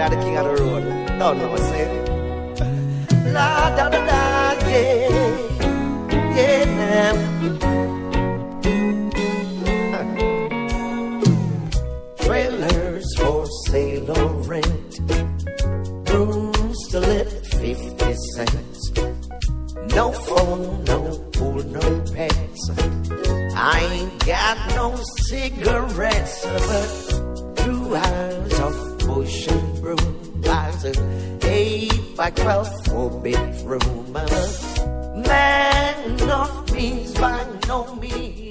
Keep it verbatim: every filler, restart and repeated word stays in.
are the king of the road. Don't know what I say. La da da da, yeah, yeah, now. Trailers for sale or rent, rooms to let fifty cents. No phone, no pool, no pets. I ain't got no cigarettes, but two hours of push and broom. Buys a eight by twelve four bedroom. Man of means by no means.